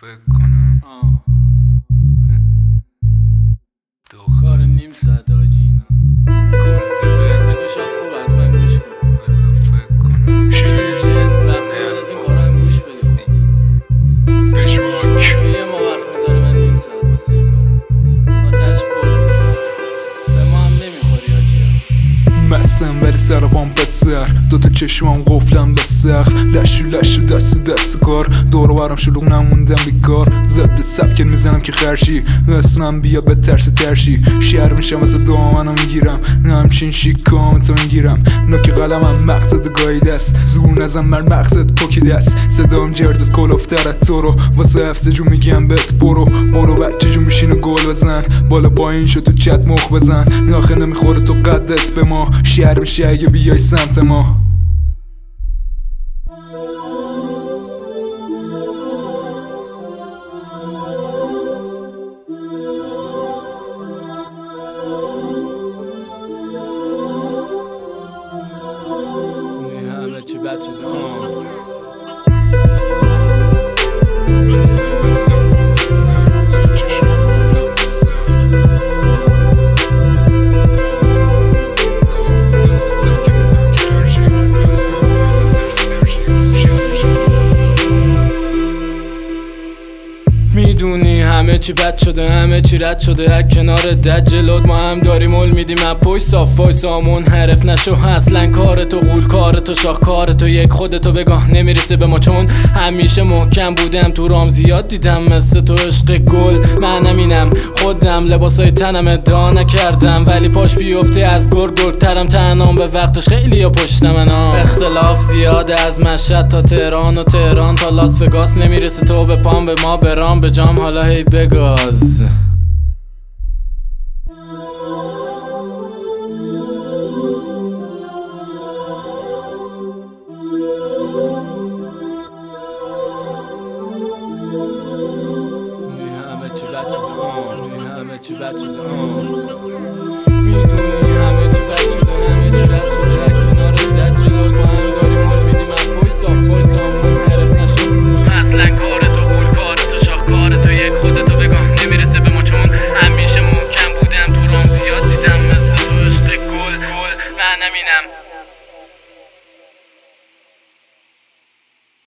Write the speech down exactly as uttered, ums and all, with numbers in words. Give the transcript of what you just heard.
فکر کنم آه کار نیم ساعت آجینا برسه گوشات خوب حتما گوش کن. بذار فکر کنم وقتی بعد از این کارا هم گوش بدی بجواک یه ما وقت میذاره من نیم ساعت واسه این کار تا تش برو به ما هم نمیخوری آجیا. مستم ولی سر پام پسر دوتا چشمام قفلم به سخت لشو لشو دست دست کار دورو برام شلوغ نموندم بیکار زده سبکن میزنم که خرشی اسمم بیا به ترس ترشی شهر میشم واسه دامنو میگیرم همچین شیکامتو میگیرم نوک قلمم مقصد گایده است زور نزن من مقصد پاکیده است صدام جردت کلوفترت تو رو واسه هفته جو میگم بهت برو برو بچه جو میشینه گل بزن بالا با این شد تو چت مخ بزن آخه نمیخوره تو قدت به ما شهر میشه اگه بیای سمت ما. همه چی بد شده میدونی همه چی بد شده همه چی رد شده از کنار دد جلوت ما هم داریم ول میدیم از پشت صاف وایسامون حرف نشو اصلا کارتو قول کارتو شاخ کارتو یک خودتو بگاه نمیرسه به ما چون همیشه محکم بودم تو رام زیاد دیدم مثل تو عشق گل منم اینم خودم لباسای تنم ادعا نکردم ولی پاش بیفته از گرگ گرگترم تنام به وقتش خیلی یا پشت من اختلاف زیاده از مشهد تا تهران و تهران تا لاس وگاس نمیرسه تو به پام به ما برام به جام حالا هی بگاز همه چی بد شده همه چی بد شده میدونی همه چی بد شده همه چی بد شده از کنار دد جلوت ما هم داریم حال میدیم از پشت صاف وایسامون حرف نشو اصلا کارتو قول کارتو شاخ کارتو یک خودتو بگاه نمیرسه به ما چون همیشه محکم بودم تو رام زیاد دیدم مثل تو عشق گل گل منم اینم